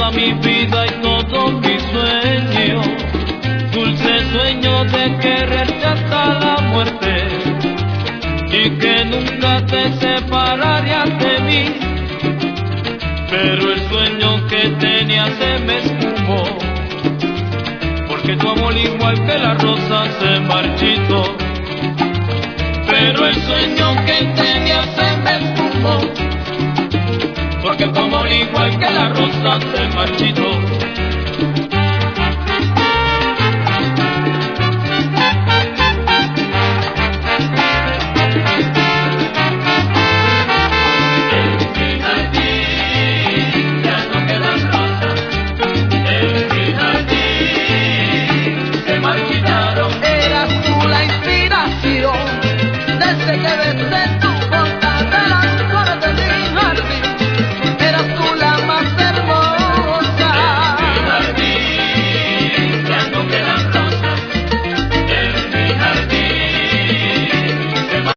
toda mi vida y todo mi sueño, dulce sueño de quererte hasta la muerte y que nunca te separarías de mí. Pero el sueño que tenía se me esfumó, porque tu amor igual que la rosa se marchitó. Pero el sueño que tenía se me esfumó, porque tu amor igual que la rosa se marchitó.